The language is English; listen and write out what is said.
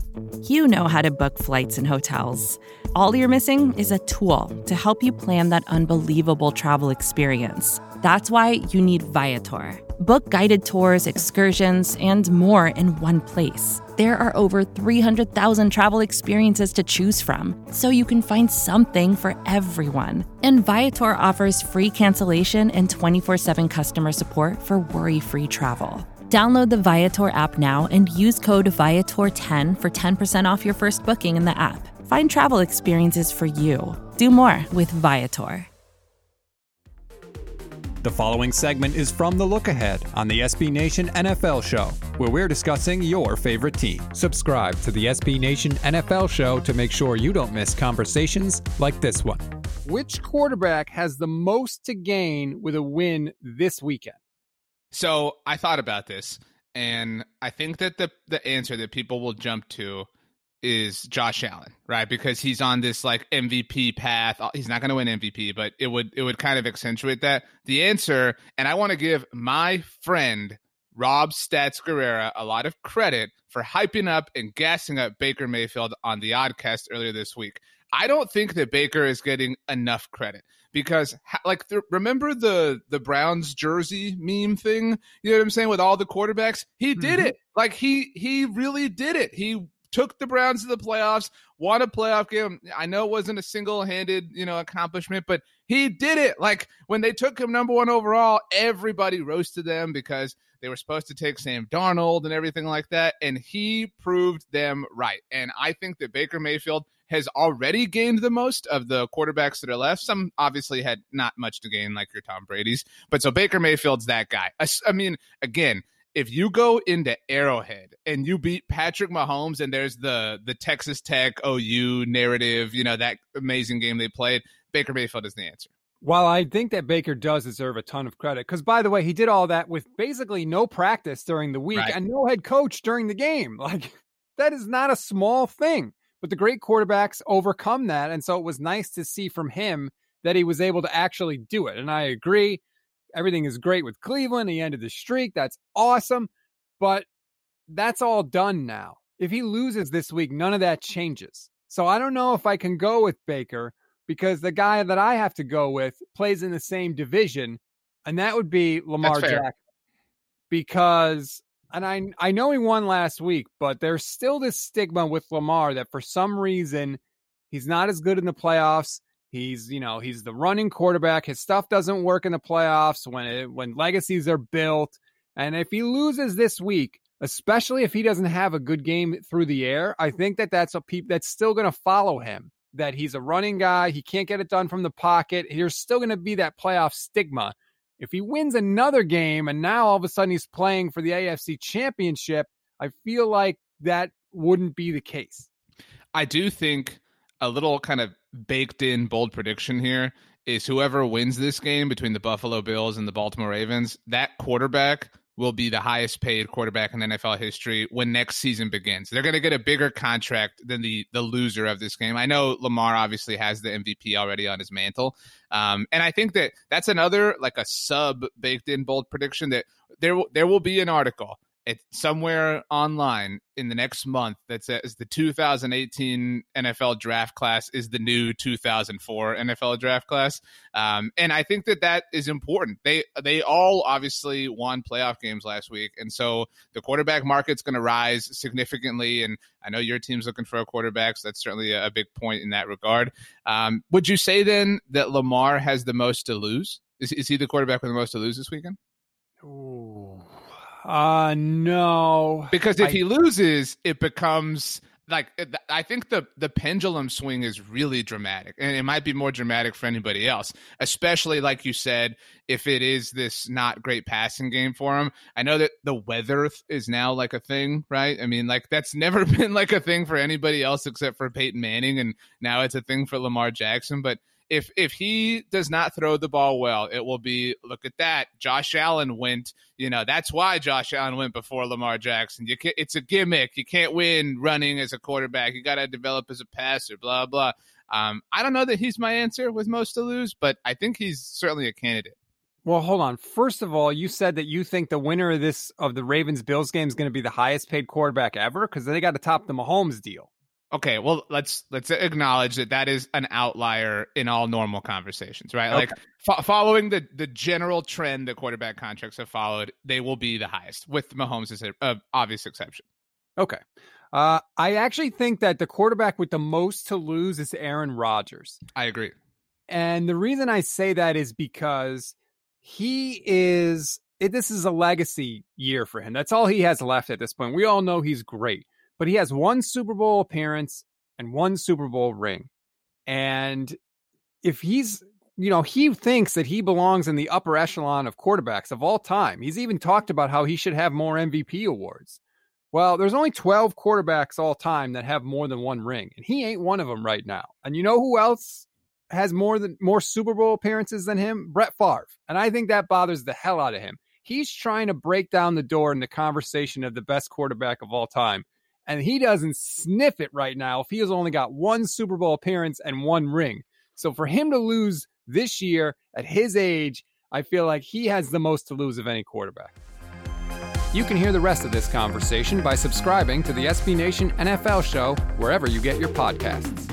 You know how to book flights and hotels. All you're missing is a tool to help you plan that unbelievable travel experience. That's why you need Viator. Book guided tours, excursions, and more in one place. There are over 300,000 travel experiences to choose from, so you can find something for everyone. And Viator offers free cancellation and 24/7 customer support for worry-free travel. Download the Viator app now and use code Viator10 for 10% off your first booking in the app. Find travel experiences for you. Do more with Viator. The following segment is from The Look Ahead on the SB Nation NFL Show, where we're discussing your favorite team. Subscribe to the SB Nation NFL Show to make sure you don't miss conversations like this one. Which quarterback has the most to gain with a win this weekend? So I thought about this, and I think that the answer that people will jump to is Josh Allen, right? Because he's on this like MVP path. He's not going to win MVP, but it would kind of accentuate that. The answer, and I want to give my friend Rob Stats Guerrera a lot of credit for hyping up and gassing up Baker Mayfield on the Oddcast earlier this week. I don't think that Baker is getting enough credit because, remember the Browns jersey meme thing? You know what I'm saying? With all the quarterbacks, he did it. Like he really did it. He took the Browns to the playoffs, won a playoff game. I know it wasn't a single-handed, accomplishment, but he did it. Like when they took him number 1 overall, everybody roasted them because they were supposed to take Sam Darnold and everything like that, and he proved them right. And I think that Baker Mayfield has already gained the most of the quarterbacks that are left. Some obviously had not much to gain, like your Tom Brady's. But so Baker Mayfield's that guy. I mean, again, if you go into Arrowhead and you beat Patrick Mahomes and there's the Texas Tech OU narrative, that amazing game they played, Baker Mayfield is the answer. Well, I think that Baker does deserve a ton of credit because, by the way, he did all that with basically no practice during the week and no head coach during the game. Like, that is not a small thing. But the great quarterbacks overcome that, and so it was nice to see from him that he was able to actually do it. And I agree, everything is great with Cleveland. He ended the streak. That's awesome. But that's all done now. If he loses this week, none of that changes. So I don't know if I can go with Baker because the guy that I have to go with plays in the same division, and that would be Lamar Jackson. Because, and I know he won last week, but there's still this stigma with Lamar that for some reason he's not as good in the playoffs. He's the running quarterback. His stuff doesn't work in the playoffs when legacies are built. And if he loses this week, especially if he doesn't have a good game through the air, I think that's still going to follow him, that he's a running guy. He can't get it done from the pocket. There's still going to be that playoff stigma. If he wins another game and now all of a sudden he's playing for the AFC Championship, I feel like that wouldn't be the case. I do think a little kind of baked in bold prediction here is whoever wins this game between the Buffalo Bills and the Baltimore Ravens, that quarterback will be the highest paid quarterback in NFL history when next season begins. They're going to get a bigger contract than the loser of this game. I know Lamar obviously has the MVP already on his mantle. And I think that's another, like a sub baked in bold prediction, that there will be an article somewhere online in the next month that says the 2018 NFL draft class is the new 2004 NFL draft class. And I think that is important. They all obviously won playoff games last week. And so the quarterback market's going to rise significantly. And I know your team's looking for a quarterback, so that's certainly a big point in that regard. Would you say then that Lamar has the most to lose? Is he the quarterback with the most to lose this weekend? Ooh. No. Because if he loses, it becomes like, I think the pendulum swing is really dramatic, and it might be more dramatic for anybody else, especially like you said, if it is this not great passing game for him. I know that the weather is now like a thing, right? I mean, like that's never been like a thing for anybody else except for Peyton Manning, and now it's a thing for Lamar Jackson. But if he does not throw the ball well, it will be, look at that, Josh Allen went. That's why Josh Allen went before Lamar Jackson. It's a gimmick. You can't win running as a quarterback. You got to develop as a passer, blah, blah. I don't know that he's my answer with most to lose, but I think he's certainly a candidate. Well, hold on. First of all, you said that you think the winner of the Ravens-Bills game is going to be the highest paid quarterback ever because they got to top the Mahomes deal. Okay, well, let's acknowledge that is an outlier in all normal conversations, right? Okay. Like following the general trend that quarterback contracts have followed, they will be the highest, with Mahomes as an obvious exception. Okay. I actually think that the quarterback with the most to lose is Aaron Rodgers. I agree. And the reason I say that is because this is a legacy year for him. That's all he has left at this point. We all know he's great, but he has one Super Bowl appearance and one Super Bowl ring. And if he's, he thinks that he belongs in the upper echelon of quarterbacks of all time. He's even talked about how he should have more MVP awards. Well, there's only 12 quarterbacks all time that have more than one ring, and he ain't one of them right now. And you know who else has more Super Bowl appearances than him? Brett Favre. And I think that bothers the hell out of him. He's trying to break down the door in the conversation of the best quarterback of all time. And he doesn't sniff it right now if he has only got one Super Bowl appearance and one ring. So for him to lose this year at his age, I feel like he has the most to lose of any quarterback. You can hear the rest of this conversation by subscribing to the SB Nation NFL show wherever you get your podcasts.